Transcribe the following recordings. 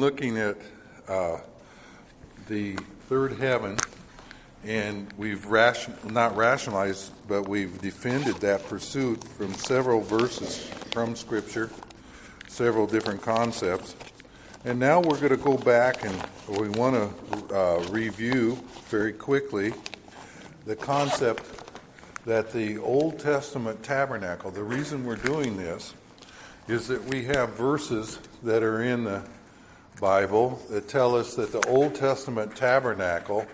looking at the third heaven, and we've not rationalized, but we've defended that pursuit from several verses from Scripture, several different concepts. And now we're going to go back and we want to review very quickly the concept that the Old Testament tabernacle, the reason we're doing this is that we have verses that are in the Bible that tell us that the Old Testament tabernacle,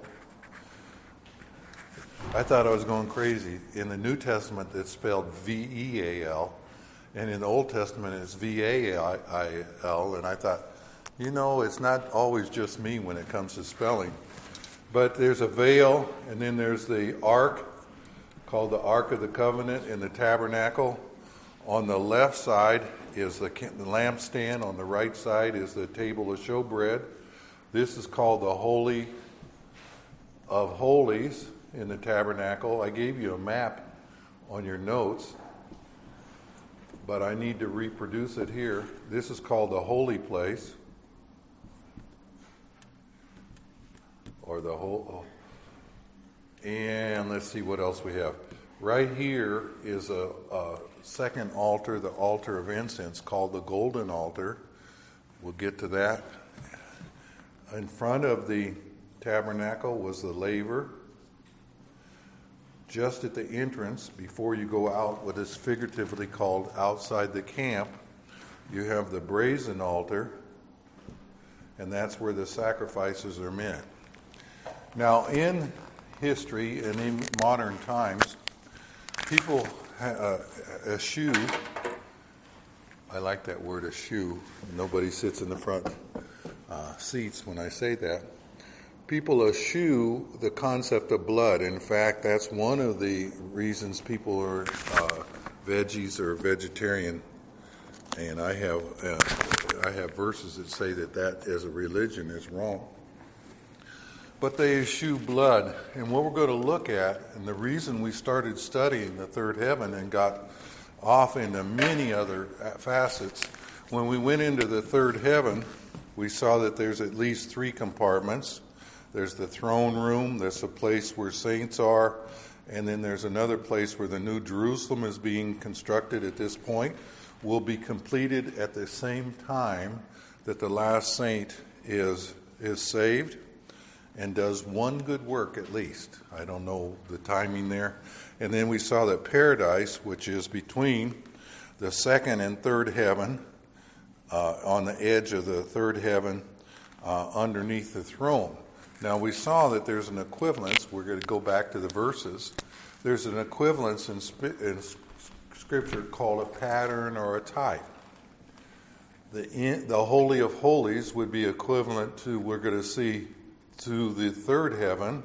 I thought I was going crazy. In the New Testament it's spelled V-E-A-L, and in the Old Testament it's V-A-I-L, and I thought, it's not always just me when it comes to spelling. But there's a veil, and then there's the ark, called the Ark of the Covenant in the tabernacle. On the left side is the lampstand. On the right side is the table of showbread. This is called the Holy of Holies in the tabernacle. I gave you a map on your notes, but I need to reproduce it here. This is called the Holy Place, or the whole. And let's see what else we have. Right here is a second altar, the altar of incense, called the golden altar. We'll get to that. In front of the tabernacle was the laver. Just at the entrance, before you go out, what is figuratively called outside the camp, you have the brazen altar, and that's where the sacrifices are made. Now, in history and in modern times, people eschew, I like that word, eschew. Nobody sits in the front seats when I say that. People eschew the concept of blood. In fact, that's one of the reasons people are veggies or vegetarian. And I have verses that say that as a religion is wrong. But they eschew blood. And what we're going to look at, and the reason we started studying the third heaven and got off into many other facets, when we went into the third heaven, we saw that there's at least 3 compartments. There's the throne room, there's a place where saints are, and then there's another place where the New Jerusalem is being constructed at this point. Will be completed at the same time that the last saint is saved and does one good work at least. I don't know the timing there. And then we saw that paradise, which is between the second and third heaven, on the edge of the third heaven, underneath the throne. Now we saw that there's an equivalence. We're going to go back to the verses. There's an equivalence in Scripture called a pattern or a type. The Holy of Holies would be equivalent to, we're going to see, to the third heaven,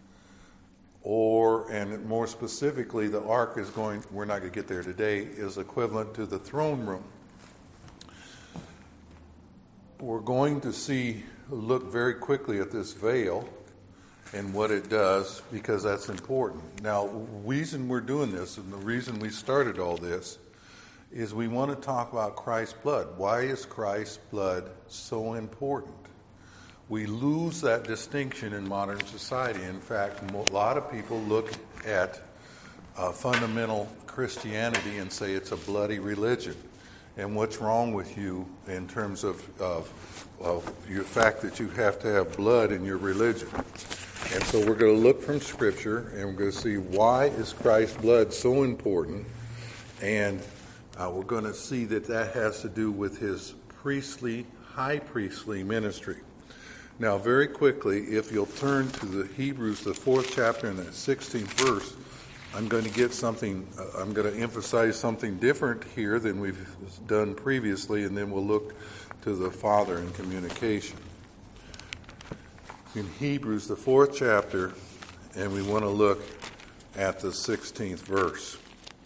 and more specifically, the ark is going, we're not going to get there today, is equivalent to the throne room. We're going to look very quickly at this veil and what it does, because that's important. Now, the reason we're doing this and the reason we started all this is we want to talk about Christ's blood. Why is Christ's blood so important? We lose that distinction in modern society. In fact, a lot of people look at fundamental Christianity and say it's a bloody religion. And what's wrong with you in terms of your fact that you have to have blood in your religion? And so we're going to look from Scripture, and we're going to see why is Christ's blood so important. And we're going to see that has to do with his high priestly ministry. Now, very quickly, if you'll turn to the Hebrews, the 4th chapter and the 16th verse, I'm going to emphasize something different here than we've done previously, and then we'll look to the Father in communication. In Hebrews, the 4th chapter, and we want to look at the 16th verse.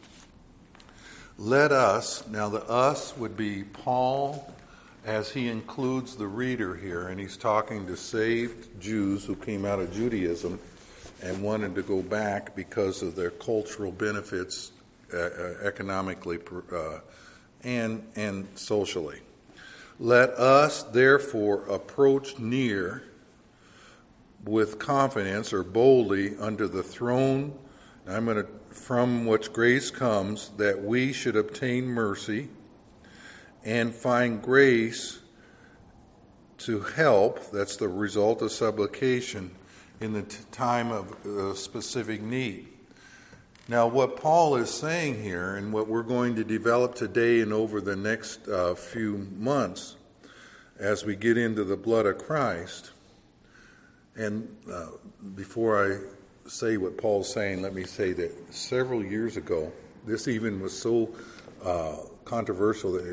Let us, now the us would be Paul, as he includes the reader here, and he's talking to saved Jews who came out of Judaism and wanted to go back because of their cultural benefits economically and socially. Let us therefore approach near with confidence or boldly under the throne, from which grace comes, that we should obtain mercy and find grace to help, that's the result of supplication, in the time of specific need. Now, what Paul is saying here, and what we're going to develop today and over the next few months as we get into the blood of Christ, and before I say what Paul's saying, let me say that several years ago, this even was so controversial that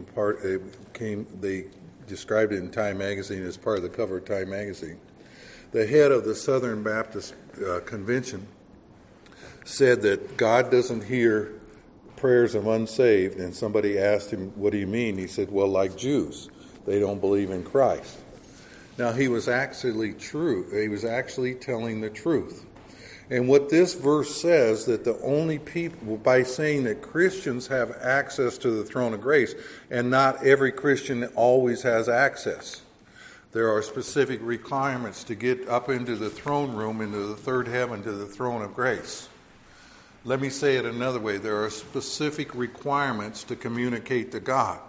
they described it in Time magazine as part of the cover of Time magazine. The head of the Southern Baptist Convention said that God doesn't hear prayers of unsaved, and somebody asked him, what do you mean? He said, well, like Jews, they don't believe in Christ. Now, he was actually telling the truth. And what this verse says, that the only people, by saying that Christians have access to the throne of grace, and not every Christian always has access. There are specific requirements to get up into the throne room, into the third heaven, to the throne of grace. Let me say it another way. There are specific requirements to communicate to God.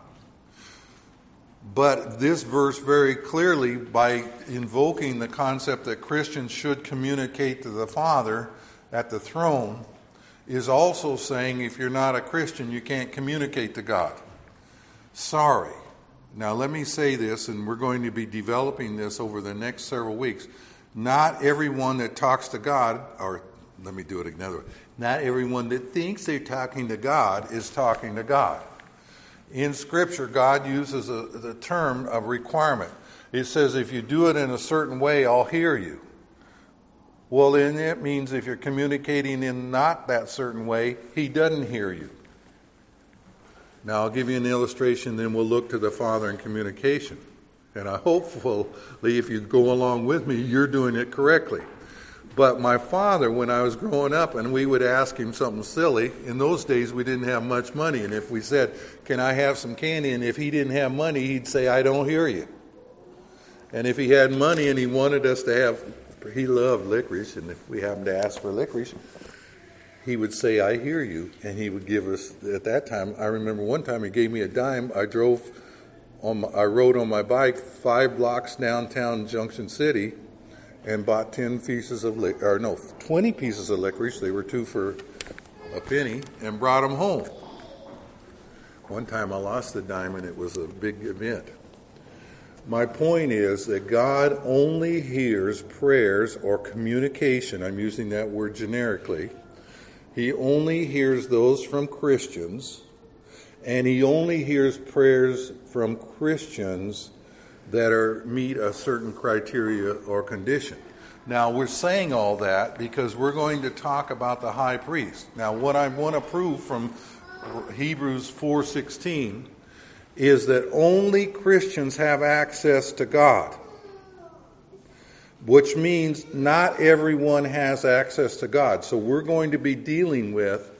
But this verse very clearly, by invoking the concept that Christians should communicate to the Father at the throne, is also saying if you're not a Christian, you can't communicate to God. Sorry. Now let me say this, and we're going to be developing this over the next several weeks. Not everyone that talks to God, or let me do it another way. Not everyone that thinks they're talking to God is talking to God. In Scripture, God uses the term of requirement. It says, if you do it in a certain way, I'll hear you. Well, then that means if you're communicating in not that certain way, He doesn't hear you. Now, I'll give you an illustration, then we'll look to the Father in communication. And I hopefully, if you go along with me, you're doing it correctly. But my father, when I was growing up, and we would ask him something silly, in those days we didn't have much money, and if we said, can I have some candy, and if he didn't have money, he'd say, I don't hear you. And if he had money and he wanted us to have, he loved licorice, and if we happened to ask for licorice, he would say, I hear you, and he would give us, at that time, I remember one time he gave me a dime. I rode on my bike 5 blocks downtown Junction City, and bought 20 pieces of licorice. They were 2 for a penny, and brought them home. One time I lost the dime, and it was a big event. My point is that God only hears prayers or communication. I'm using that word generically. He only hears those from Christians, and He only hears prayers from Christians that meet a certain criteria or condition. Now, we're saying all that because we're going to talk about the high priest. Now, what I want to prove from Hebrews 4:16 is that only Christians have access to God, which means not everyone has access to God. So we're going to be dealing with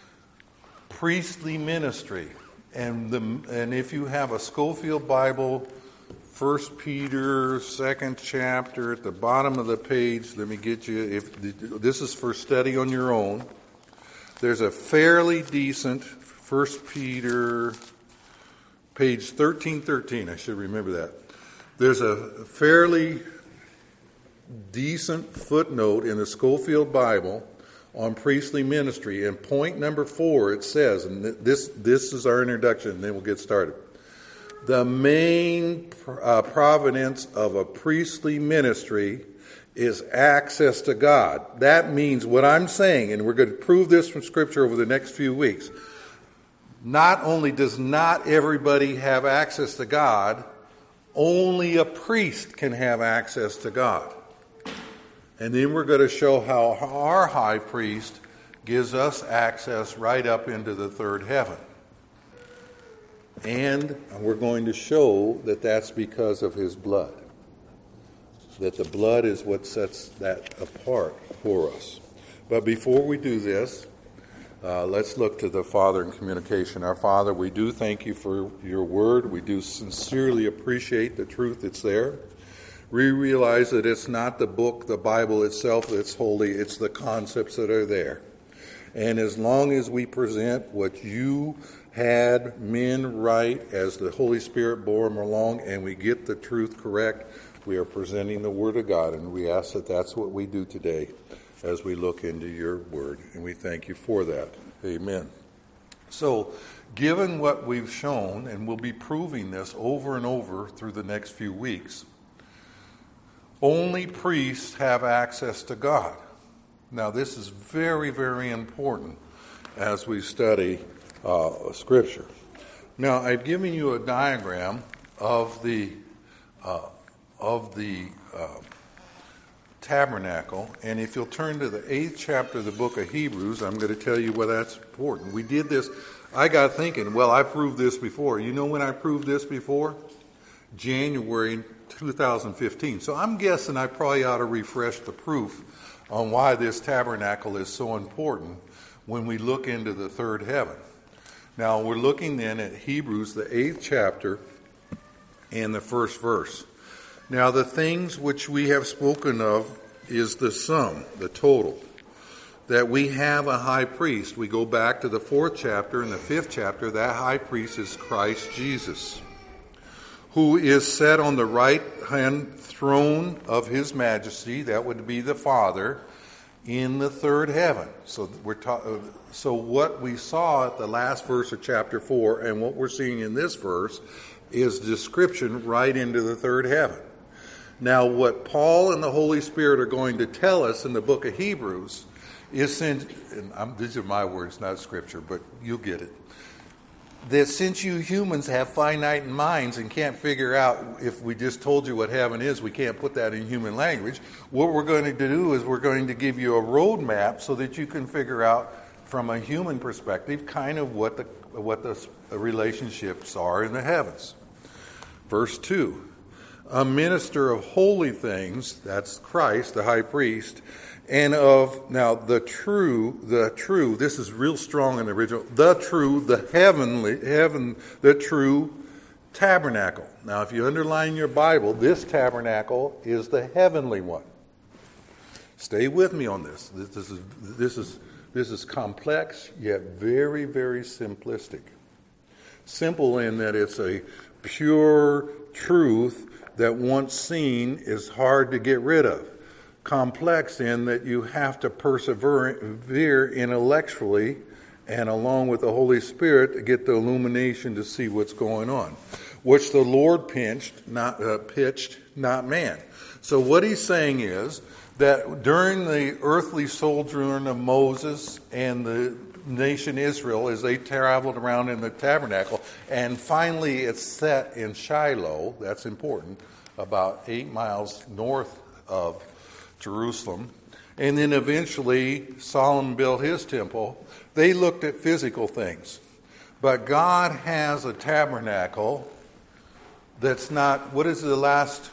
priestly ministry. And if you have a Schofield Bible, 1 Peter, 2nd chapter, at the bottom of the page, let me get you, this is for study on your own. There's a fairly decent 1 Peter, page 1313, I should remember that. There's a fairly decent footnote in the Schofield Bible on priestly ministry. And point number 4, it says, and this is our introduction, and then we'll get started. The main providence of a priestly ministry is access to God. That means what I'm saying, and we're going to prove this from Scripture over the next few weeks. Not only does not everybody have access to God, only a priest can have access to God. And then we're going to show how our high priest gives us access right up into the third heaven. And we're going to show that that's because of His blood. That the blood is what sets that apart for us. But before we do this, Let's look to the Father in communication. Our Father, we do thank you for your word. We do sincerely appreciate the truth that's there. We realize that it's not the book, the Bible itself that's holy, it's the concepts that are there. And as long as we present what you had men write as the Holy Spirit bore them along and we get the truth correct, we are presenting the Word of God, and we ask that that's what we do today as we look into your Word, and we thank you for that. Amen. So, given what we've shown, and we'll be proving this over and over through the next few weeks, only priests have access to God. Now, this is very, very important as we study Scripture. Now, I've given you a diagram of the tabernacle, and if you'll turn to the 8th chapter of the book of Hebrews, I'm going to tell you why that's important. We did this. I got thinking, well, I proved this before. You know when I proved this before? January 2015. So I'm guessing I probably ought to refresh the proof on why this tabernacle is so important when we look into the third heaven. Now, we're looking then at Hebrews, the 8th chapter, and the first verse. Now, the things which we have spoken of is the sum, the total, that we have a high priest. We go back to the 4th chapter and the 5th chapter. That high priest is Christ Jesus, who is set on the right hand throne of his majesty. That would be the Father in the third heaven. So what we saw at the last verse of chapter 4 and what we're seeing in this verse is description right into the third heaven. Now, what Paul and the Holy Spirit are going to tell us in the book of Hebrews is, these are my words, not Scripture, but you'll get it, that since you humans have finite minds and can't figure out, if we just told you what heaven is, we can't put that in human language, what we're going to do is we're going to give you a roadmap so that you can figure out from a human perspective kind of what the relationships are in the heavens. Verse 2. A minister of holy things, that's Christ, the high priest, and of, now the true, this is real strong in the original, the true tabernacle. Now, if you underline your Bible, this tabernacle is the heavenly one. Stay with me on this. This is complex, yet very, very simplistic. Simple in that it's a pure truth that once seen is hard to get rid of. Complex in that you have to persevere intellectually and along with the Holy Spirit to get the illumination to see what's going on, which the Lord pitched, not man. So what he's saying is that during the earthly sojourn of Moses and the nation Israel, as they traveled around in the tabernacle, and finally it's set in Shiloh, that's important, about 8 miles north of Jerusalem, and then eventually Solomon built his temple. They looked at physical things, but God has a tabernacle that's not, what is the last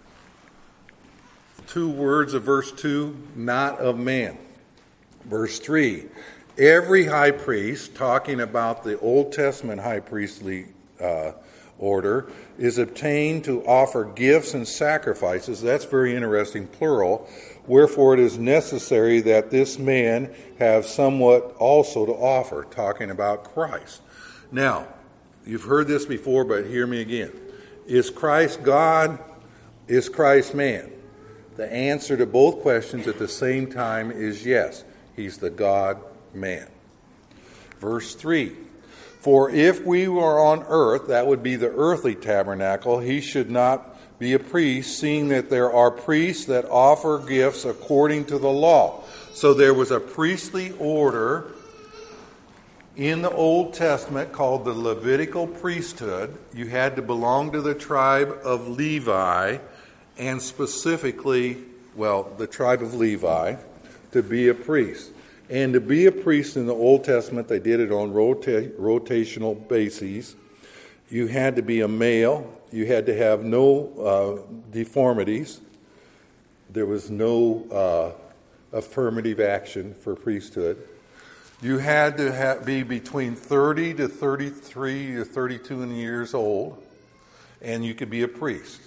2 words of verse 2? Not of man. Verse 3, every high priest, talking about the Old Testament high priestly order, is obtained to offer gifts and sacrifices. That's very interesting, plural. Wherefore it is necessary that this man have somewhat also to offer, talking about Christ. Now, you've heard this before, but hear me again. Is Christ God? Is Christ man? The answer to both questions at the same time is yes. He's the God-man. Verse 3. For if we were on earth, that would be the earthly tabernacle, he should not be a priest, seeing that there are priests that offer gifts according to the law. So there was a priestly order in the Old Testament called the Levitical priesthood. You had to belong to the tribe of Levi, and specifically, the tribe of Levi, to be a priest. And to be a priest in the Old Testament, they did it on rotational bases. You had to be a male. You had to have no deformities. There was no affirmative action for priesthood. You had to be between 30 to 33 to 32 years old, and you could be a priest.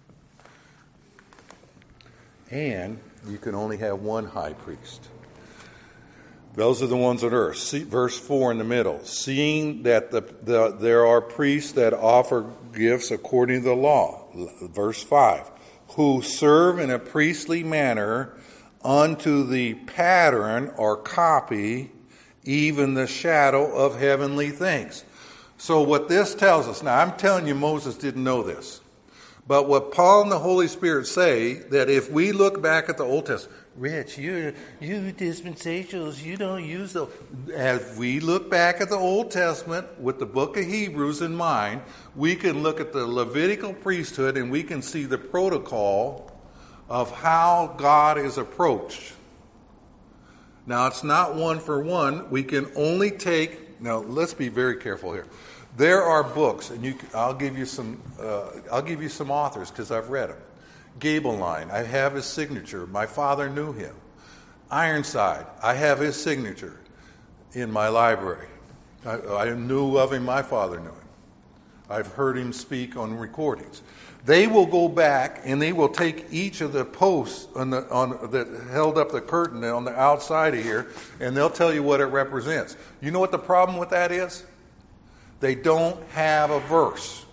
And you can only have one high priest. Those are the ones on earth. See, verse 4 in the middle. Seeing that there are priests that offer gifts according to the law. Verse 5. Who serve in a priestly manner unto the pattern or copy, even the shadow of heavenly things. So what this tells us, now I'm telling you Moses didn't know this. But what Paul and the Holy Spirit say, that if we look back at the Old Testament, Rich, you dispensationals, you don't use those. As we look back at the Old Testament with the book of Hebrews in mind, we can look at the Levitical priesthood and we can see the protocol of how God is approached. Now, it's not one for one. We can only take, now let's be very careful here. There are books, and I'll give you some authors because I've read them. Gaebelein, I have his signature. My father knew him. Ironside, I have his signature in my library. I knew of him. My father knew him. I've heard him speak on recordings. They will go back and they will take each of the posts that held up the curtain on the outside of here, and they'll tell you what it represents. You know what the problem with that is? They don't have a verse.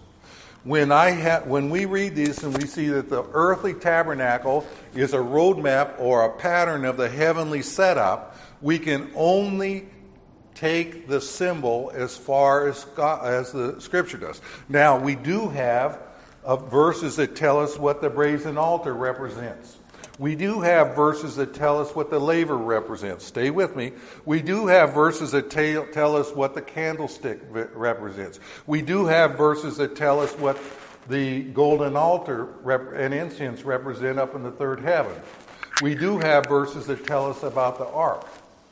When we read these and we see that the earthly tabernacle is a roadmap or a pattern of the heavenly setup, we can only take the symbol as far as the Scripture does. Now, we do have verses that tell us what the brazen altar represents. We do have verses that tell us what the laver represents. Stay with me. We do have verses that tell us what the candlestick represents. We do have verses that tell us what the golden altar and incense represent up in the third heaven. We do have verses that tell us about the ark.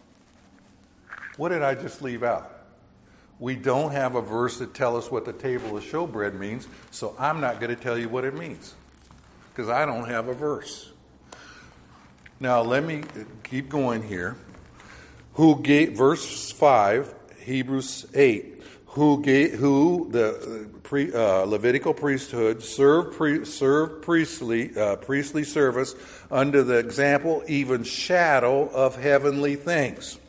What did I just leave out? We don't have a verse that tells us what the table of showbread means, so I'm not going to tell you what it means because I don't have a verse. Now, let me keep going here. Verse 5, Hebrews 8, the Levitical priesthood served priestly service under the example, even shadow of heavenly things.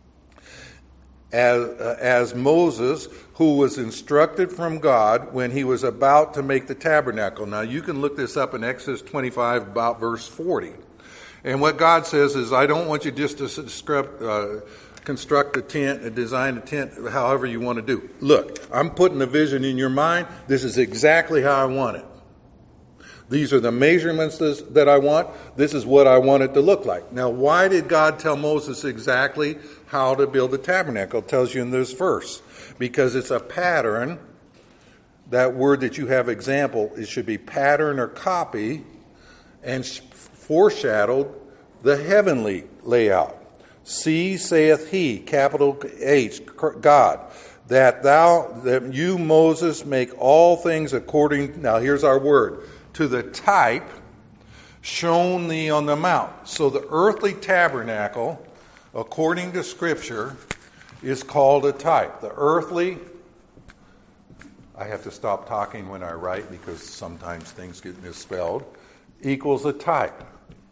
As Moses, who was instructed from God when he was about to make the tabernacle. Now, you can look this up in Exodus 25, about verse 40. And what God says is, I don't want you just to construct a tent and design a tent however you want to do. Look, I'm putting a vision in your mind. This is exactly how I want it. These are the measurements that I want. This is what I want it to look like. Now, why did God tell Moses exactly how to build the tabernacle? It tells you in this verse. Because it's a pattern. That word that you have example, it should be pattern or copy, and foreshadowed the heavenly layout. See, saith he, capital H, God, that you, Moses, make all things according, now here's our word, to the type shown thee on the mount. So the earthly tabernacle, according to Scripture, is called a type. The earthly, I have to stop talking when I write because sometimes things get misspelled, equals a type.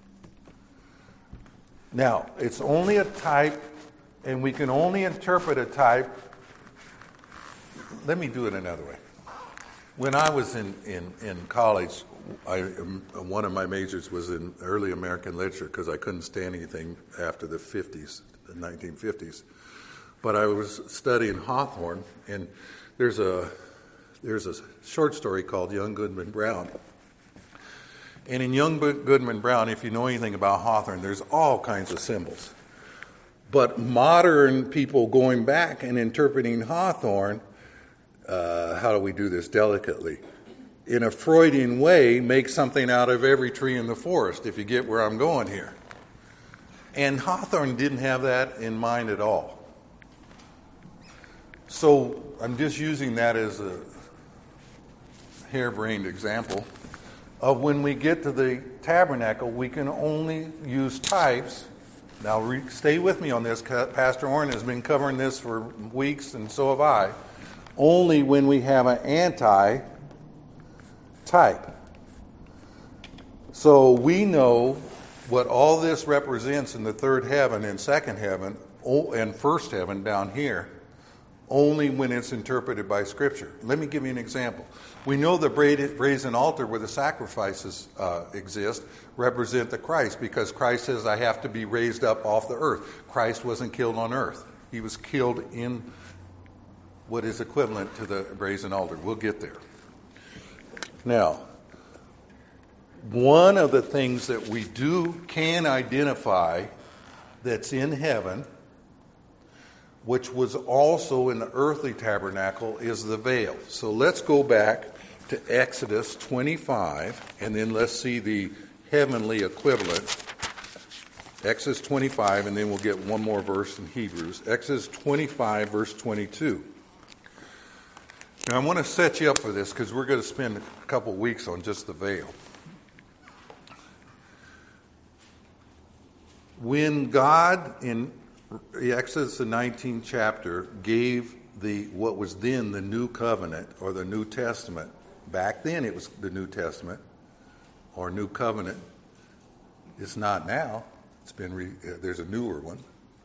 Now, it's only a type, and we can only interpret a type. Let me do it another way. When I was in college, one of my majors was in early American literature because I couldn't stand anything after the 50s, the 1950s. But I was studying Hawthorne, and there's a short story called Young Goodman Brown. And in Young Goodman Brown, if you know anything about Hawthorne, there's all kinds of symbols. But modern people going back and interpreting Hawthorne, how do we do this delicately? In a Freudian way, make something out of every tree in the forest, if you get where I'm going here. And Hawthorne didn't have that in mind at all. So I'm just using that as a harebrained example of when we get to the tabernacle, we can only use types Now, stay with me on this. Pastor Orrin has been covering this for weeks, and so have I. Only when we have an anti-type. So we know what all this represents in the third heaven and second heaven and first heaven down here, only when it's interpreted by Scripture. Let me give you an example. We know the brazen altar where the sacrifices exist represent the Christ, because Christ says, I have to be raised up off the earth. Christ wasn't killed on earth. He was killed in what is equivalent to the brazen altar. We'll get there. Now, one of the things that we can identify that's in heaven, which was also in the earthly tabernacle, is the veil. So let's go back to Exodus 25, and then let's see the heavenly equivalent. Exodus 25, and then we'll get one more verse in Hebrews. Exodus 25, verse 22. Now, I want to set you up for this because we're going to spend a couple weeks on just the veil. When God, in Exodus the 19th chapter, gave what was then the New Covenant or the New Testament, back then it was the New Testament or New Covenant. It's not now. It's been there's a newer one.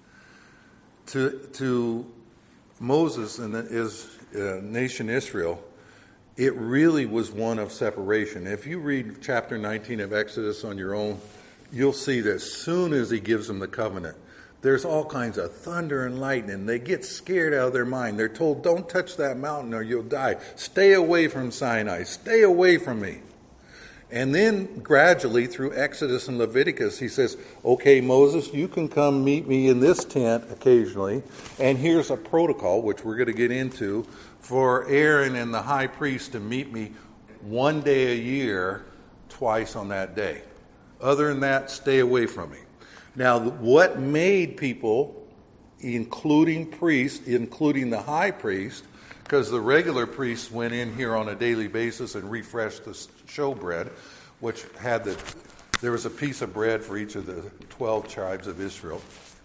To Moses and his nation Israel, it really was one of separation. If you read chapter 19 of Exodus on your own, you'll see that as soon as he gives them the covenant, there's all kinds of thunder and lightning. They get scared out of their mind. They're told, don't touch that mountain or you'll die. Stay away from Sinai. Stay away from me. And then gradually through Exodus and Leviticus, he says, okay, Moses, you can come meet me in this tent occasionally. And here's a protocol, which we're going to get into, for Aaron and the high priest to meet me one day a year, twice on that day. Other than that, stay away from me. Now, what made people, including priests, including the high priest, because the regular priests went in here on a daily basis and refreshed the showbread, which had there was a piece of bread for each of the 12 tribes of Israel.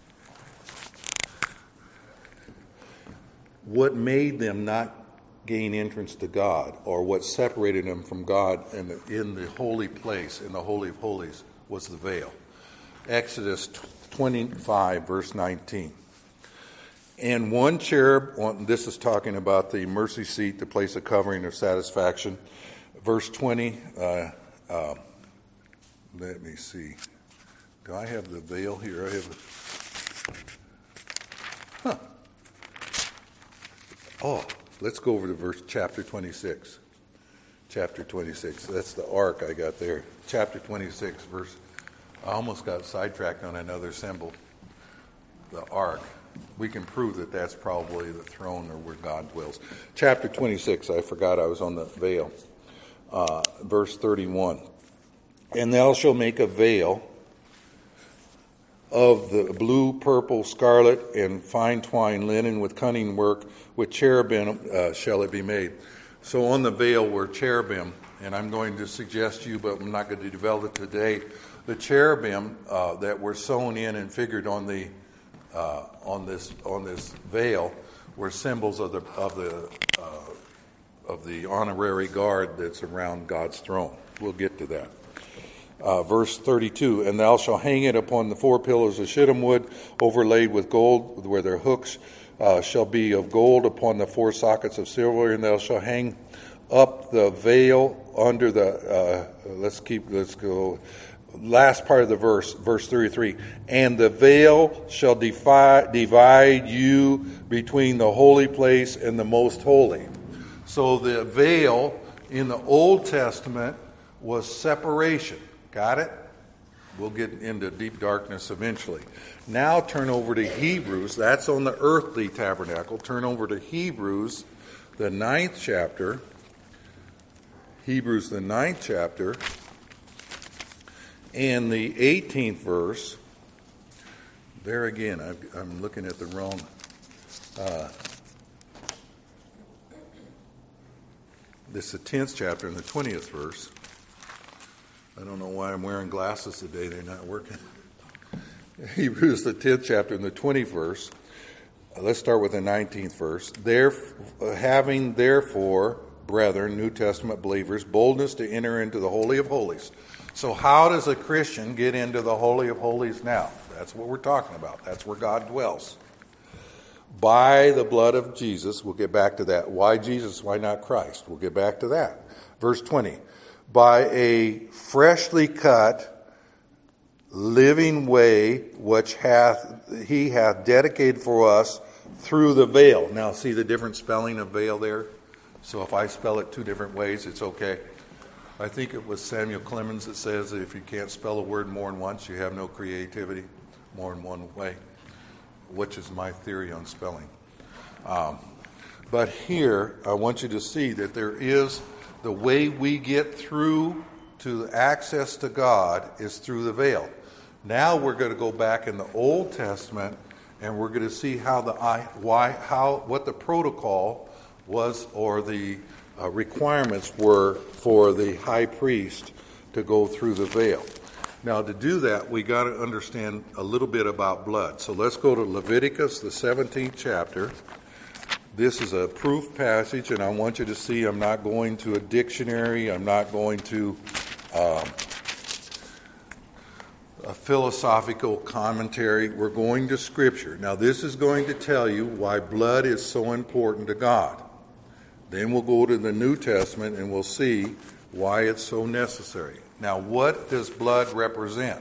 What made them not gain entrance to God, or what separated them from God in the holy place, in the Holy of Holies, was the veil. Exodus 25, verse 19. And one cherub, this is talking about the mercy seat, the place of covering or satisfaction. Verse 20, let me see. Do I have the veil here? I have let's go over to chapter 26. Chapter 26. That's the ark I got there. Chapter 26, verse. I almost got sidetracked on another symbol. The ark. We can prove that that's probably the throne or where God dwells. Chapter 26, I forgot I was on the veil. Verse 31. And thou shalt make a veil of the blue, purple, scarlet, and fine twined linen with cunning work, with cherubim shall it be made. So on the veil were cherubim, and I'm going to suggest to you, but I'm not going to develop it today. The cherubim that were sewn in and figured on this veil were symbols of the honorary guard that's around God's throne. We'll get to that. Verse 32, and thou shalt hang it upon the 4 pillars of shittim wood, overlaid with gold, where their hooks shall be of gold, upon the 4 sockets of silver, and thou shalt hang up the veil under the, let's go, last part of the verse 33, and the veil shall divide you between the holy place and the most holy. So the veil in the Old Testament was separation. Got it? We'll get into deep darkness eventually. Now turn over to Hebrews. That's on the earthly tabernacle. Turn over to Hebrews, the 9th chapter. Hebrews, the 9th chapter. And the 18th verse. There again, I'm looking at the wrong. This is the 10th chapter and the 20th verse. I don't know why I'm wearing glasses today. They're not working. Hebrews, the 10th chapter and the 20th verse. Let's start with the 19th verse. Having therefore, brethren, New Testament believers, boldness to enter into the Holy of Holies. So how does a Christian get into the Holy of Holies now? That's what we're talking about. That's where God dwells. By the blood of Jesus. We'll get back to that. Why Jesus? Why not Christ? We'll get back to that. Verse 20. By a freshly cut living way which he hath dedicated for us through the veil. Now see the different spelling of veil there? So if I spell it two different ways, it's okay. I think it was Samuel Clemens that says that if you can't spell a word more than once, you have no creativity more than one way, which is my theory on spelling. But here, I want you to see that there is the way we get through to access to God is through the veil. Now we're going to go back in the Old Testament, and we're going to see what the protocol was, or the requirements were for the high priest to go through the veil. Now, to do that, we got to understand a little bit about blood. So let's go to Leviticus, the 17th chapter. This is a proof passage, and I want you to see I'm not going to a dictionary. I'm not going to a philosophical commentary. We're going to Scripture. Now, this is going to tell you why blood is so important to God. Then we'll go to the New Testament, and we'll see why it's so necessary. Now, what does blood represent?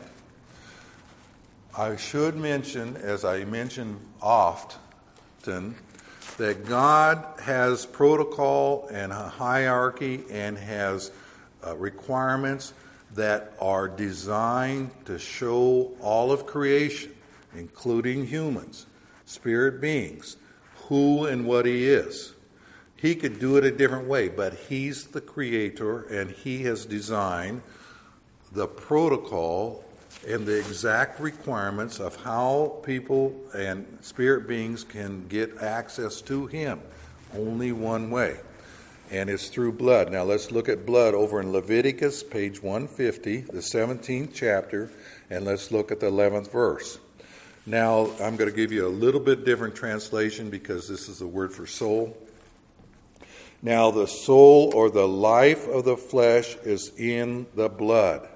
I should mention, as I mention often, that God has protocol and a hierarchy and has requirements that are designed to show all of creation, including humans, spirit beings, who and what He is. He could do it a different way, but He's the Creator, and He has designed the protocol and the exact requirements of how people and spirit beings can get access to Him. Only one way, and it's through blood. Now let's look at blood over in Leviticus, page 150, the 17th chapter, and let's look at the 11th verse. Now I'm going to give you a little bit different translation because this is the word for soul. Now the soul, or the life of the flesh, is in the blood.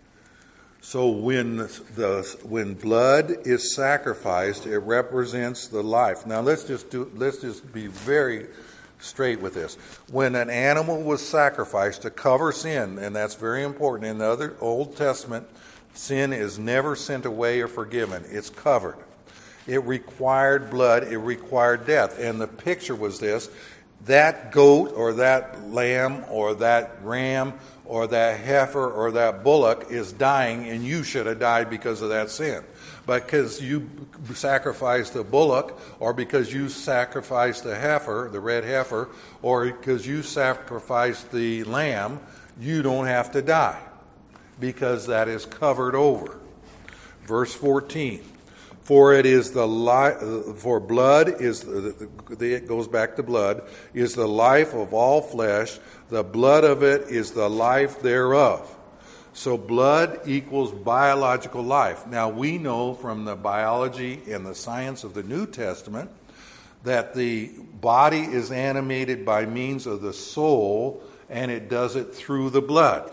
So when blood is sacrificed, it represents the life. Now let's just be very straight with this. When an animal was sacrificed to cover sin, and that's very important. In the other Old Testament, sin is never sent away or forgiven. It's covered. It required blood. It required death. And the picture was this: that goat or that lamb or that ram or that heifer or that bullock is dying, and you should have died because of that sin. But because you sacrificed the bullock, or because you sacrificed the heifer, the red heifer, or because you sacrificed the lamb, you don't have to die, because that is covered over. Verse 14. For it is for blood is, it goes back to blood, is the life of all flesh. The blood of it is the life thereof. So blood equals biological life. Now we know from the biology and the science of the New Testament that the body is animated by means of the soul, and it does it through the blood.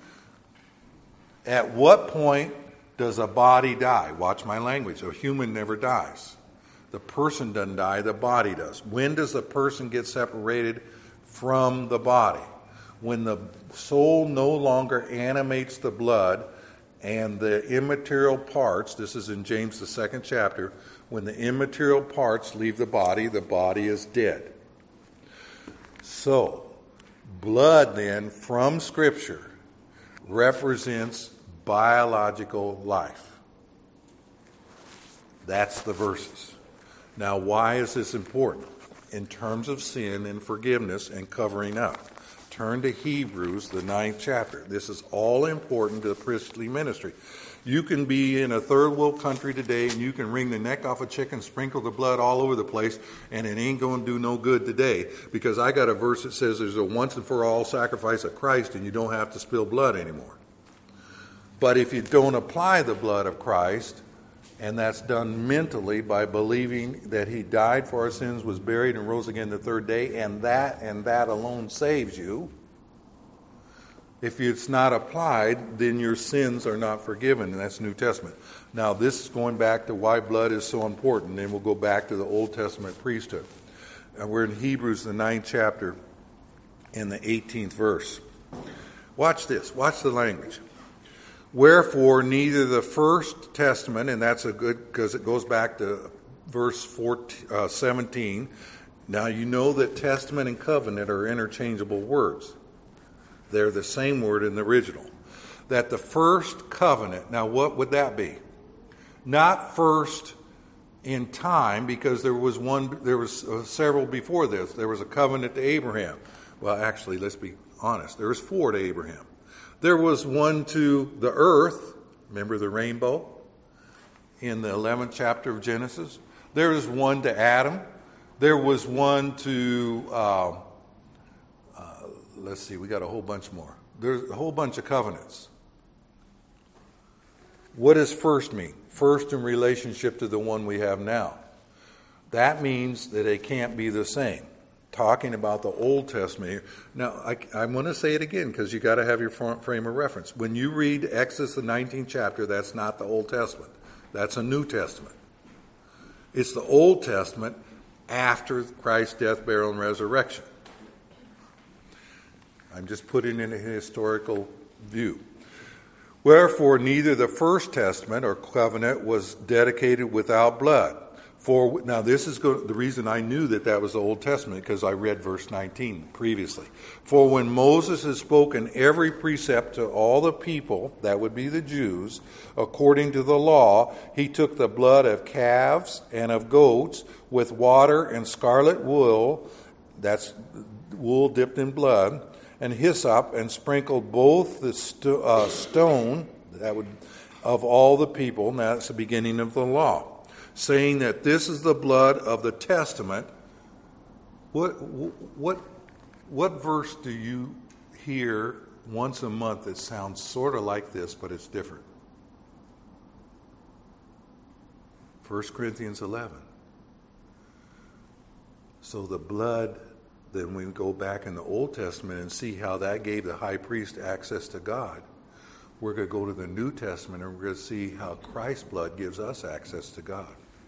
At what point does a body die? Watch my language. A human never dies. The person doesn't die, the body does. When does the person get separated from the body? When the soul no longer animates the blood, and the immaterial parts, this is in James the 2nd chapter, when the immaterial parts leave the body is dead. So, blood then, from Scripture, represents biological life. That's the verses. Now, why is this important? In terms of sin and forgiveness and covering up. Turn to Hebrews, the 9th chapter. This is all important to the priestly ministry. You can be in a third world country today, and you can wring the neck off a chicken, sprinkle the blood all over the place, and it ain't going to do no good today, because I got a verse that says there's a once and for all sacrifice of Christ, and you don't have to spill blood anymore. But if you don't apply the blood of Christ, And that's done mentally by believing that he died for our sins, was buried, and rose again the third day, and that alone saves you. If it's not applied, then your sins are not forgiven, and that's New Testament. Now, this is going back to why blood is so important, and we'll go back to the Old Testament priesthood. And we're in Hebrews, the 9th chapter, in the 18th verse. Watch this. Watch the language. Wherefore, neither the first testament, and that's a good, because it goes back to verse 17. Now, you know that testament and covenant are interchangeable words. They're the same word in the original. That the first covenant, now what would that be? Not first in time, because there was several before this. There was a covenant to Abraham. Well, actually, let's be honest. There was 4 to Abraham. There was one to the earth. Remember the rainbow in the 11th chapter of Genesis? There was one to Adam. There was one to, let's see, we got a whole bunch more. There's a whole bunch of covenants. What does first mean? First in relationship to the one we have now. That means that they can't be the same. Talking about the Old Testament. Now, I want to say it again because you got to have your frame of reference. When you read Exodus, the 19th chapter, that's not the Old Testament. That's a New Testament. It's the Old Testament after Christ's death, burial, and resurrection. I'm just putting in a historical view. Wherefore, neither the first testament or covenant was dedicated without blood. For now, this is the reason I knew that was the Old Testament, because I read verse 19 previously. For when Moses has spoken every precept to all the people, that would be the Jews, according to the law, he took the blood of calves and of goats with water and scarlet wool, that's wool dipped in blood, and hyssop, and sprinkled both the stone that would of all the people. And that's the beginning of the law, saying that this is the blood of the testament. What verse do you hear once a month that sounds sort of like this, but it's different? 1 Corinthians 11. So the blood, then we go back in the Old Testament and see how that gave the high priest access to God. We're going to go to the New Testament and we're going to see how Christ's blood gives us access to God.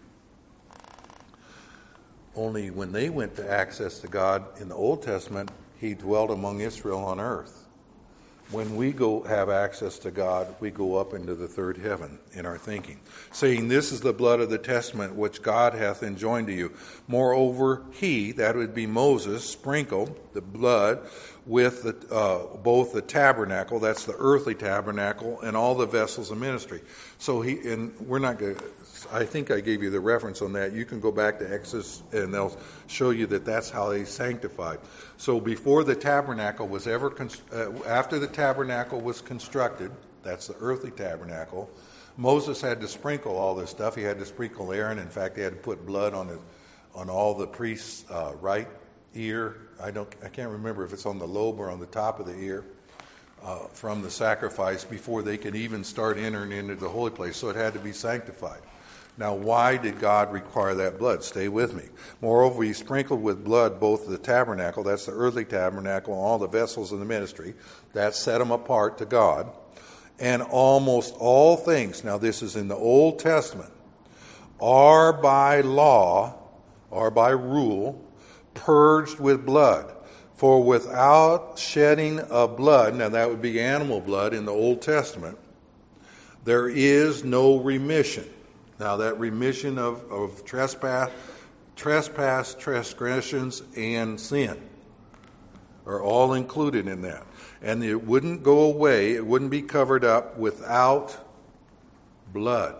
Only when they went to access to God in the Old Testament, he dwelt among Israel on earth. When we go have access to God, we go up into the third heaven in our thinking, saying, this is the blood of the testament which God hath enjoined to you. Moreover, he, that would be Moses, sprinkled the blood with both the tabernacle, that's the earthly tabernacle, and all the vessels of ministry. So we're not going to, I think I gave you the reference on that. You can go back to Exodus and they'll show you that that's how they sanctified. So before the tabernacle was after the tabernacle was constructed, that's the earthly tabernacle, Moses had to sprinkle all this stuff. He had to sprinkle Aaron. In fact, he had to put blood on all the priests' right ear. I can't remember if it's on the lobe or on the top of the ear from the sacrifice before they could even start entering into the holy place. So it had to be sanctified. Now, why did God require that blood? Stay with me. Moreover, he sprinkled with blood both the tabernacle, that's the earthly tabernacle, and all the vessels of the ministry. That set them apart to God. And almost all things, now this is in the Old Testament, are by law, or by rule, purged with blood. For without shedding of blood, now that would be animal blood in the Old Testament, there is no remission. Now that remission of trespass, transgressions, and sin are all included in that. And it wouldn't go away, it wouldn't be covered up without blood.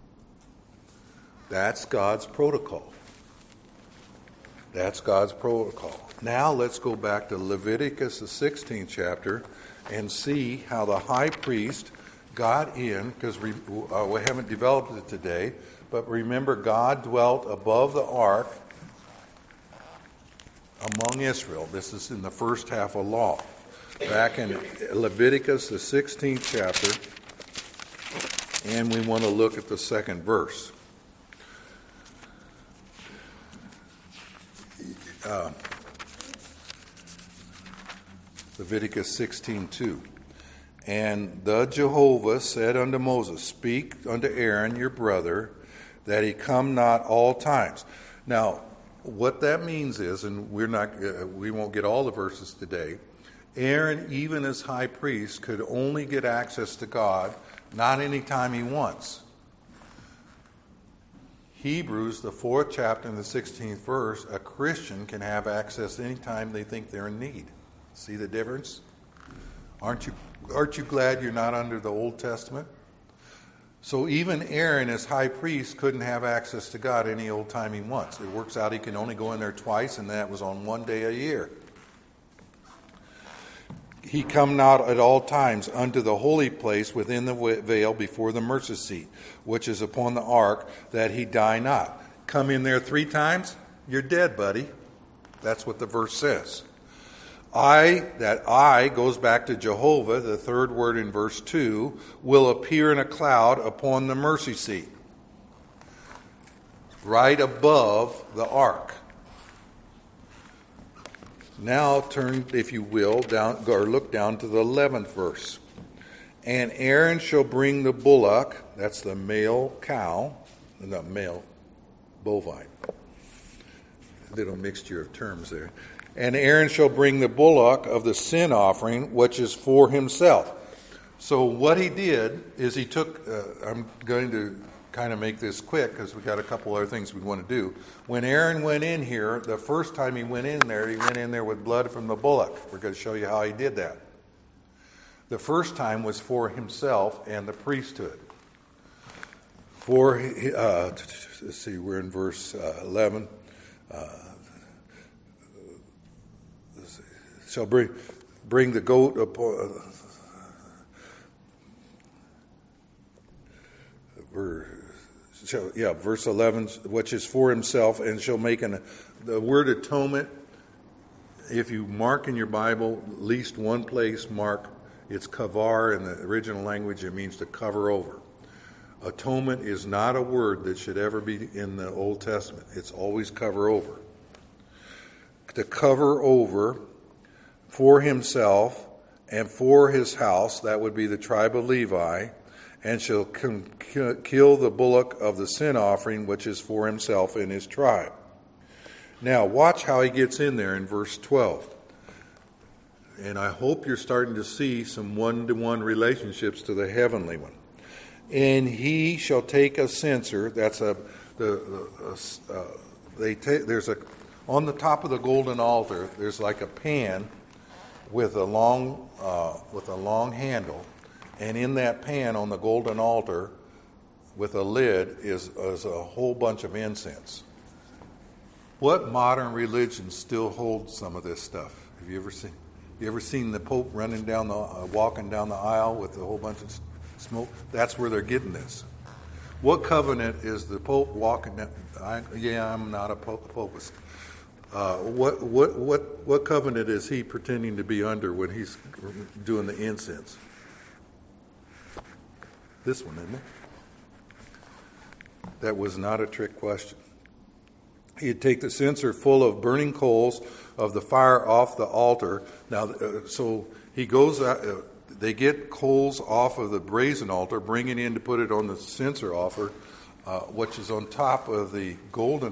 That's God's protocol. That's God's protocol. Now let's go back to Leviticus, the 16th chapter, and see how the high priest got in, because we haven't developed it today, but remember God dwelt above the ark among Israel. This is in the first half of law. Back in Leviticus, the 16th chapter, And we want to look at the second verse. Leviticus 16:2. And the Jehovah said unto Moses, Speak unto Aaron your brother, that he come not all times. Now, what that means is, and we won't get all the verses today, Aaron, even as high priest, could only get access to God not any time he wants. Hebrews, the 4th chapter and the 16th verse, a Christian can have access anytime they think they're in need. See the difference? Aren't you glad you're not under the Old Testament? So even Aaron, as high priest, couldn't have access to God any old time he wants. It works out he can only go in there twice, and that was on one day a year. He come not at all times unto the holy place within the veil before the mercy seat, which is upon the ark, that he die not. Come in there 3 times, you're dead, buddy. That's what the verse says. I goes back to Jehovah, the 3rd word in verse 2, will appear in a cloud upon the mercy seat, right above the ark. Now turn, if you will, down or look down to the 11th verse. And Aaron shall bring the bullock, that's the male cow, not male bovine. A little mixture of terms there. And Aaron shall bring the bullock of the sin offering, which is for himself. So what he did is he took, I'm going to kind of make this quick because we've got a couple other things we want to do. When Aaron went in here, the first time he went in there with blood from the bullock. We're going to show you how he did that. The first time was for himself and the priesthood. Let's see, we're in verse 11. Shall bring the goat upon verse 11, which is for himself, and shall make the word atonement. If you mark in your Bible, at least one place mark, it's kavar in the original language. It means to cover over. Atonement is not a word that should ever be in the Old Testament. It's always cover over. To cover over for himself and for his house, that would be the tribe of Levi, and shall kill the bullock of the sin offering, which is for himself and his tribe. Now, watch how he gets in there in verse 12. And I hope you're starting to see some one-to-one relationships to the heavenly one. And he shall take a censer. That's on the top of the golden altar. There's like a pan with a long handle, and in that pan on the golden altar with a lid is a whole bunch of incense. What modern religion still holds some of this stuff? Have you ever seen the Pope walking down the aisle with a whole bunch of smoke? That's where they're getting this. What covenant is the Pope walking down? I'm not a popist. What covenant is he pretending to be under when he's doing the incense? This one, isn't it? That was not a trick question. He'd take the censer full of burning coals of the fire off the altar. Now, so he goes out, they get coals off of the brazen altar, bring it in to put it on the censer offer, which is on top of the golden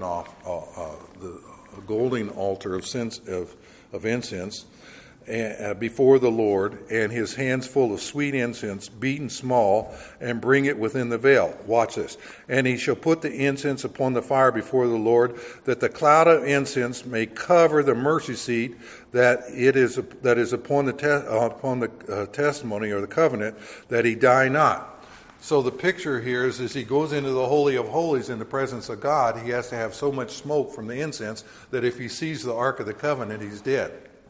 altar of incense before the Lord, and his hands full of sweet incense, beaten small, and bring it within the veil. Watch this. And he shall put the incense upon the fire before the Lord, that the cloud of incense may cover the mercy seat that is upon the testimony or the covenant, that he die not. So the picture here is as he goes into the Holy of Holies in the presence of God, he has to have so much smoke from the incense that if he sees the Ark of the Covenant, he's dead.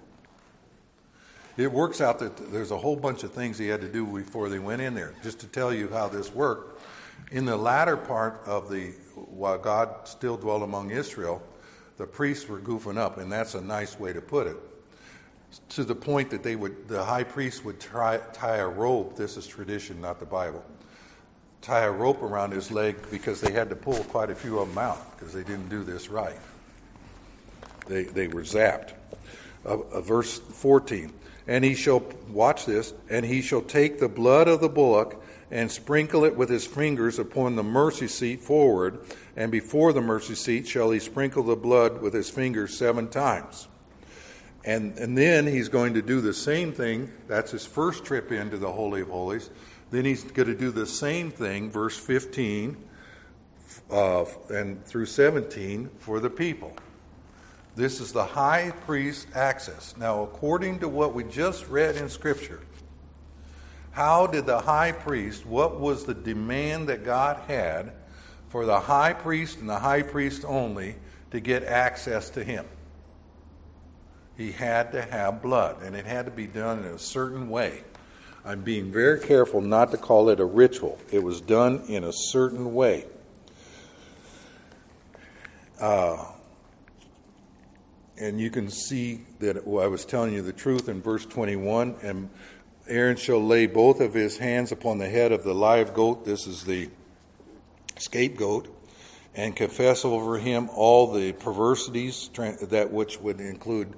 It works out that there's a whole bunch of things he had to do before they went in there. Just to tell you how this worked, in the latter part of while God still dwelled among Israel, the priests were goofing up, and that's a nice way to put it. To the point that the high priest would tie a rope. This is tradition, not the Bible. tie a rope around his leg because they had to pull quite a few of them out because they didn't do this right. They were zapped. Verse 14. And he shall, watch this, and he shall take the blood of the bullock and sprinkle it with his fingers upon the mercy seat forward, and before the mercy seat shall he sprinkle the blood with his fingers 7 times. And then he's going to do the same thing. That's his first trip into the Holy of Holies. Then he's going to do the same thing, verse 15 and through 17, for the people. This is the high priest access. Now, according to what we just read in Scripture, how did the high priest, what was the demand that God had for the high priest and the high priest only to get access to him? He had to have blood, and it had to be done in a certain way. I'm being very careful not to call it a ritual. It was done in a certain way. And you can see that I was telling you the truth in verse 21. And Aaron shall lay both of his hands upon the head of the live goat. This is the scapegoat. And confess over him all the perversities, that which would include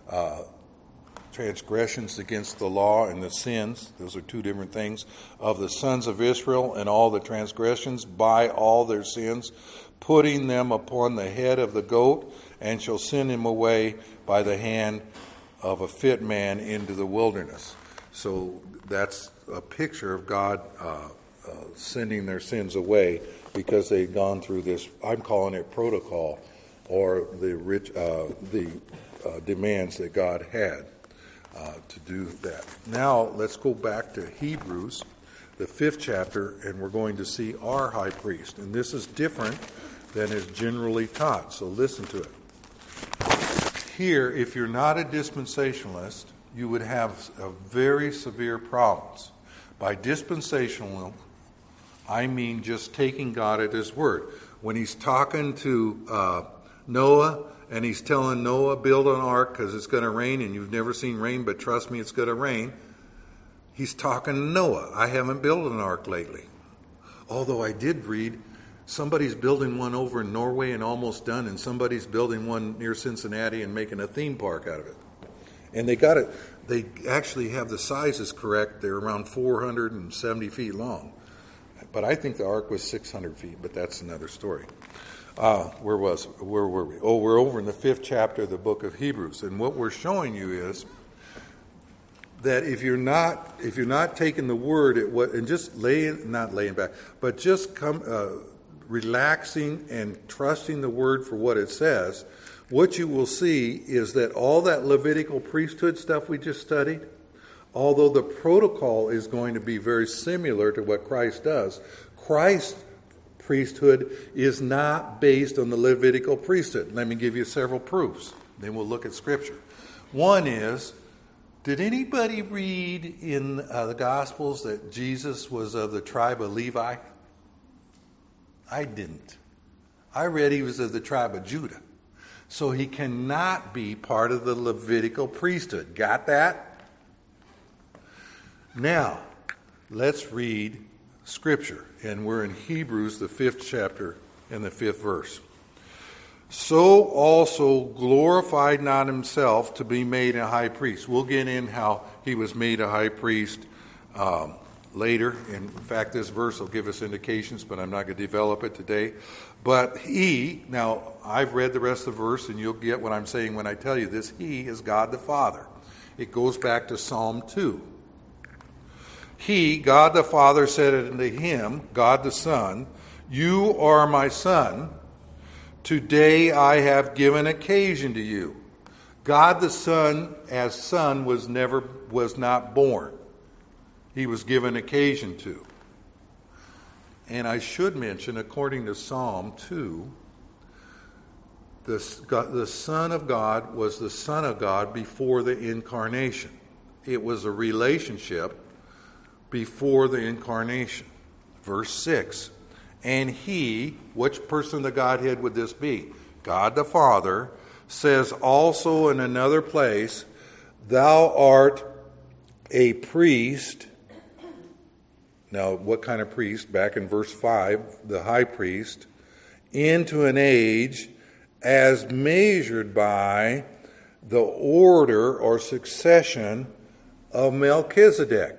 transgressions against the law and the sins. Those are 2 different things. Of the sons of Israel and all the transgressions by all their sins, putting them upon the head of the goat, and shall send him away by the hand of a fit man into the wilderness. So that's a picture of God sending their sins away because they'd gone through this, I'm calling it protocol, or the demands that God had to do that. Now let's go back to Hebrews, the 5th chapter, and we're going to see our high priest. And this is different than is generally taught, so listen to it. Here, if you're not a dispensationalist, you would have very severe problems. By dispensational, I mean just taking God at his word. When he's talking to Noah, and he's telling Noah, build an ark because it's going to rain, and you've never seen rain, but trust me, it's going to rain. He's talking to Noah. I haven't built an ark lately. Although I did read somebody's building one over in Norway and almost done, and somebody's building one near Cincinnati and making a theme park out of it. And they got it. They actually have the sizes correct. They're around 470 feet long. But I think the ark was 600 feet, but that's another story. Where were we? Oh, we're over in the 5th chapter of the book of Hebrews. And what we're showing you is that if you're not taking the word at what, and just not laying back, but just relaxing and trusting the word for what it says, what you will see is that all that Levitical priesthood stuff we just studied, although the protocol is going to be very similar to what Christ does, Christ's priesthood is not based on the Levitical priesthood. Let me give you several proofs. Then we'll look at Scripture. One is, did anybody read in the Gospels that Jesus was of the tribe of Levi? I didn't. I read he was of the tribe of Judah. So he cannot be part of the Levitical priesthood. Got that? Now, let's read Scripture. And we're in Hebrews, the 5th chapter and the 5th verse. So also glorified not himself to be made a high priest. We'll get in how he was made a high priest later. In fact, this verse will give us indications, but I'm not going to develop it today. But he, now I've read the rest of the verse, and you'll get what I'm saying when I tell you this. He is God the Father. It goes back to Psalm 2. He, God the Father, said unto him, God the Son, you are my son. Today I have given occasion to you. God the Son, as son, was not born. He was given occasion to. And I should mention, according to Psalm 2, the Son of God was the Son of God before the incarnation. It was a relationship before the incarnation. Verse 6. And he, which person of the Godhead would this be? God the Father, says also in another place, thou art a priest. Now, what kind of priest? Back in verse 5, the high priest, into an age as measured by the order or succession of Melchizedek.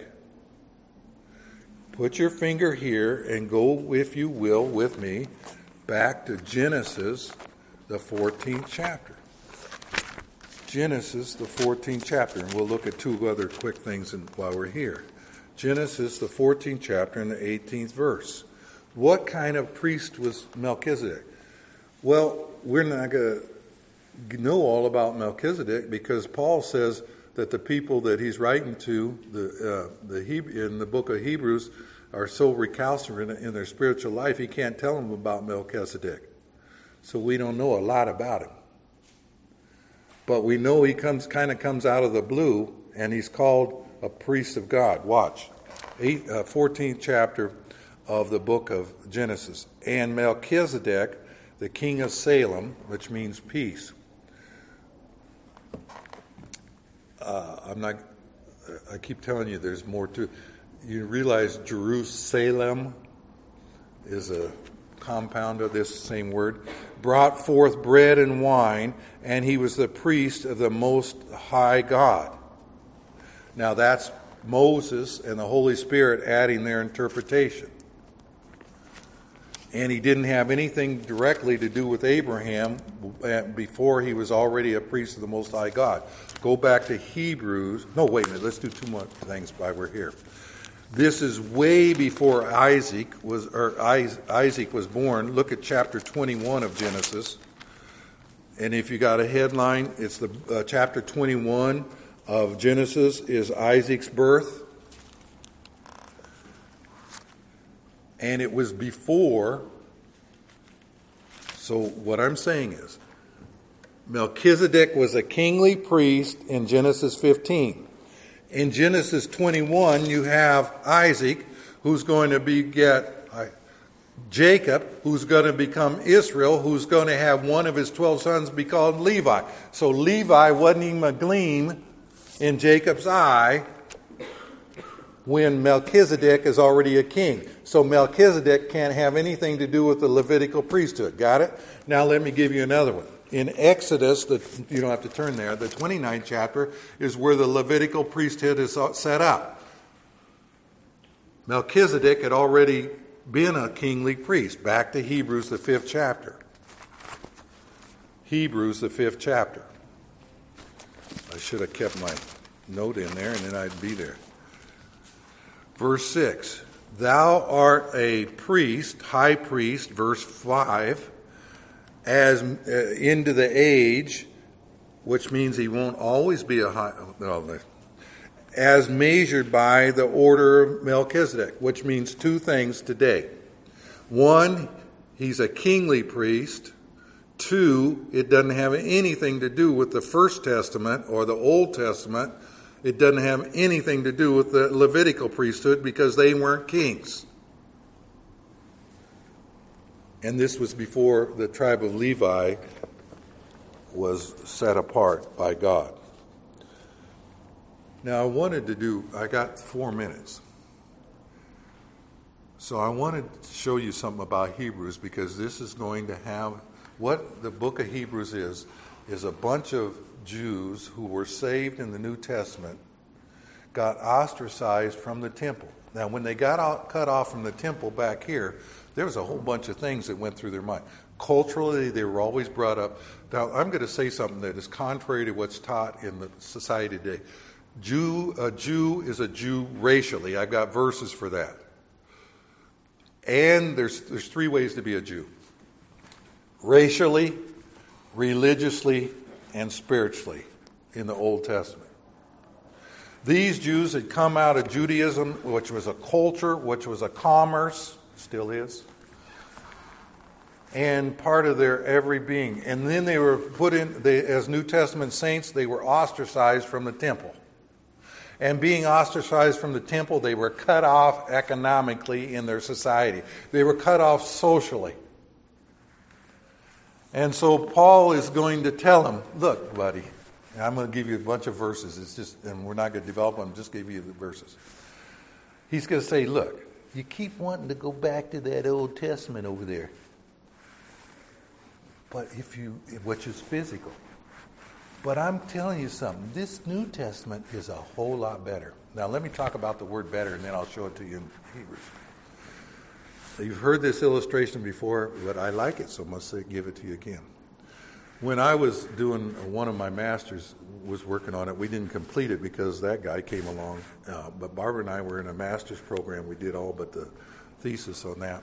Put your finger here and go, if you will, with me, back to Genesis, the 14th chapter. Genesis, the 14th chapter, and we'll look at two other quick things while we're here. Genesis, the 14th chapter, and the 18th verse. What kind of priest was Melchizedek? Well, we're not going to know all about Melchizedek because Paul says that the people that he's writing to in the book of Hebrews are so recalcitrant in their spiritual life, he can't tell them about Melchizedek. So we don't know a lot about him. But we know he comes out of the blue, and he's called a priest of God. Watch. 14th chapter of the book of Genesis. And Melchizedek, the king of Salem, which means peace. I keep telling you there's more to it. You realize Jerusalem is a compound of this same word. Brought forth bread and wine, and he was the priest of the Most High God. Now that's Moses and the Holy Spirit adding their interpretation. And he didn't have anything directly to do with Abraham before he was already a priest of the Most High God. Go back to Hebrews. No, wait a minute. Let's do two more things while we're here. This is way before Isaac was born. Look at chapter 21 of Genesis. And if you got a headline, it's the chapter 21 of Genesis is Isaac's birth. And it was before. So what I'm saying is, Melchizedek was a kingly priest in Genesis 15. In Genesis 21, you have Isaac, who's going to beget Jacob, who's going to become Israel, who's going to have one of his 12 sons be called Levi. So Levi wasn't even a gleam in Jacob's eye when Melchizedek is already a king. So Melchizedek can't have anything to do with the Levitical priesthood. Got it? Now let me give you another one. In Exodus, you don't have to turn there, the 29th chapter is where the Levitical priesthood is set up. Melchizedek had already been a kingly priest. Back to Hebrews, the 5th chapter. Hebrews, the 5th chapter. I should have kept my note in there and then I'd be there. Verse 6. Thou art a priest, high priest, verse 5, as into the age, which means he won't always be a high, as measured by the order of Melchizedek, which means two things today. One, he's a kingly priest. Two, it doesn't have anything to do with the First Testament or the Old Testament. It doesn't have anything to do with the Levitical priesthood because they weren't kings. And this was before the tribe of Levi was set apart by God. Now I got 4 minutes. So I wanted to show you something about Hebrews because this is going to have, what the book of Hebrews is a bunch of Jews who were saved in the New Testament, got ostracized from the temple. Now when they got cut off from the temple back here, there was a whole bunch of things that went through their mind. Culturally, they were always brought up. Now, I'm going to say something that is contrary to what's taught in the society today. A Jew is a Jew racially. I've got verses for that. And there's 3 ways to be a Jew. Racially, religiously, and spiritually in the Old Testament. These Jews had come out of Judaism, which was a culture, which was a commerce, still is, and part of their every being. And then they were put in, as New Testament saints, they were ostracized from the temple. And being ostracized from the temple, they were cut off economically in their society. They were cut off socially. And so Paul is going to tell them, look, buddy, I'm going to give you a bunch of verses. And we're not going to develop them, just give you the verses. He's going to say, look, You keep wanting to go back to that Old Testament over there. But which is physical. But I'm telling you something, this New Testament is a whole lot better. Now let me talk about the word better, and then I'll show it to you in Hebrews. You've heard this illustration before, but I like it, so I must give it to you again. When I was doing one of my masters, was working on it, we didn't complete it because that guy came along. But Barbara and I were in a master's program. We did all but the thesis on that.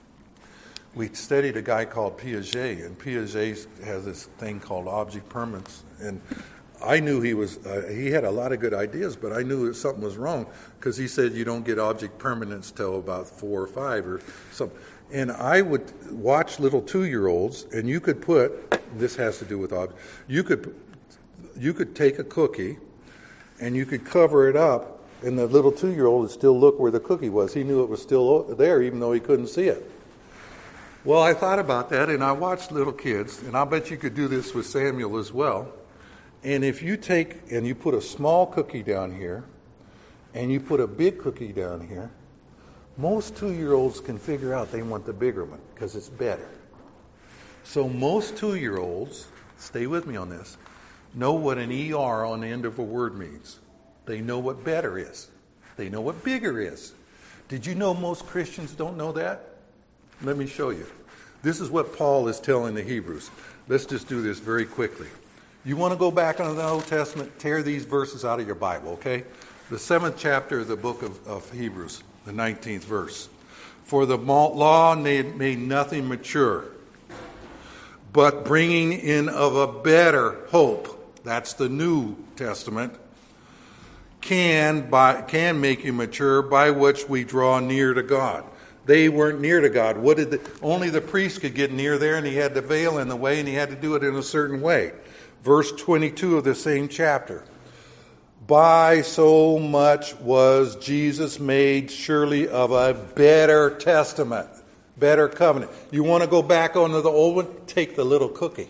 We studied a guy called Piaget, and Piaget has this thing called object permanence. And I knew he had a lot of good ideas, but I knew that something was wrong because he said you don't get object permanence till about 4 or 5 or something. And I would watch little 2-year-olds, and you could put, this has to do with object, you could take a cookie and you could cover it up, and the little 2-year-old would still look where the cookie was. He knew it was still there even though he couldn't see it. Well, I thought about that, and I watched little kids, and I'll bet you could do this with Samuel as well. And if you take and you put a small cookie down here, and you put a big cookie down here, most 2-year-olds can figure out they want the bigger one because it's better. So most 2-year-olds, stay with me on this, know what an ER on the end of a word means. They know what better is. They know what bigger is. Did you know most Christians don't know that? Let me show you. This is what Paul is telling the Hebrews. Let's just do this very quickly. You want to go back on the Old Testament, tear these verses out of your Bible, okay? The 7th chapter of the book of Hebrews, the 19th verse. For the law made nothing mature, but bringing in of a better hope, that's the New Testament, can make you mature, by which we draw near to God. They weren't near to God. Only the priest could get near there, and he had the veil in the way, and he had to do it in a certain way. Verse 22 of the same chapter. By so much was Jesus made surely of a better testament, better covenant. You want to go back onto the old one? Take the little cookie.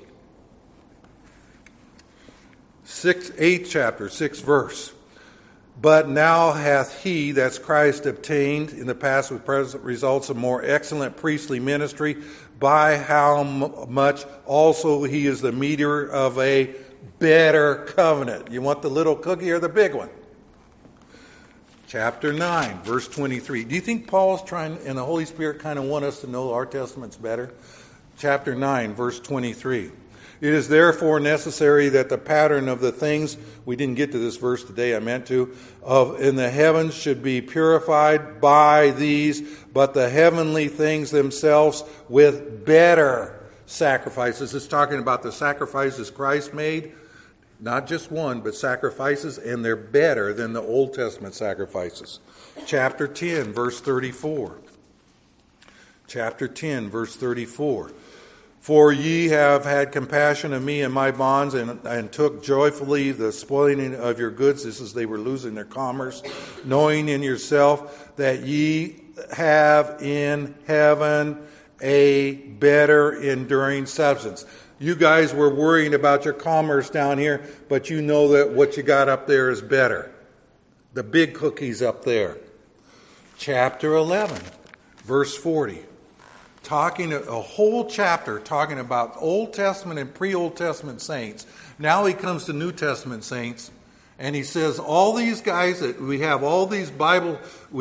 8th chapter, 6th verse. But now hath he, that's Christ, obtained in the past with present results a more excellent priestly ministry, by how much also he is the mediator of a better covenant. You want the little cookie or the big one? Chapter 9, verse 23. Do you think Paul's trying, and the Holy Spirit kind of want us to know our Testament's better? Chapter 9, verse 23. It is therefore necessary that the pattern of the things, we didn't get to this verse today, I meant to, in the heavens should be purified by these, but the heavenly things themselves with better sacrifices. It's talking about the sacrifices Christ made, not just one, but sacrifices, and they're better than the Old Testament sacrifices. Chapter 10, verse 34. Chapter 10, verse 34. For ye have had compassion of me and my bonds, and took joyfully the spoiling of your goods. This is, they were losing their commerce, knowing in yourself that ye have in heaven a better enduring substance. You guys were worrying about your commerce down here, but you know that what you got up there is better. The big cookie's up there. Chapter 11, verse 40. Talking a whole chapter talking about Old Testament and pre-Old Testament saints. Now he comes to New Testament saints, and he says all these guys that we have all these Bible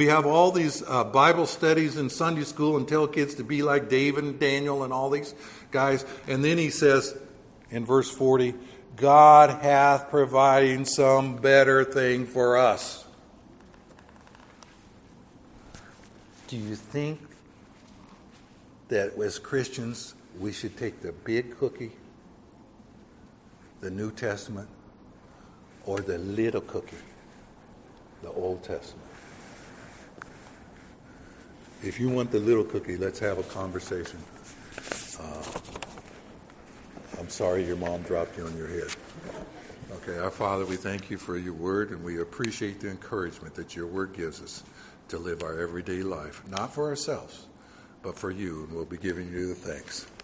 studies in Sunday school and tell kids to be like David and Daniel and all these guys. And then he says in verse 40, God hath provided some better thing for us. Do you think that as Christians, we should take the big cookie, the New Testament, or the little cookie, the Old Testament? If you want the little cookie, let's have a conversation. I'm sorry your mom dropped you on your head. Okay, our Father, we thank you for your word, and we appreciate the encouragement that your word gives us to live our everyday life, not for ourselves, but for you, and we'll be giving you the thanks.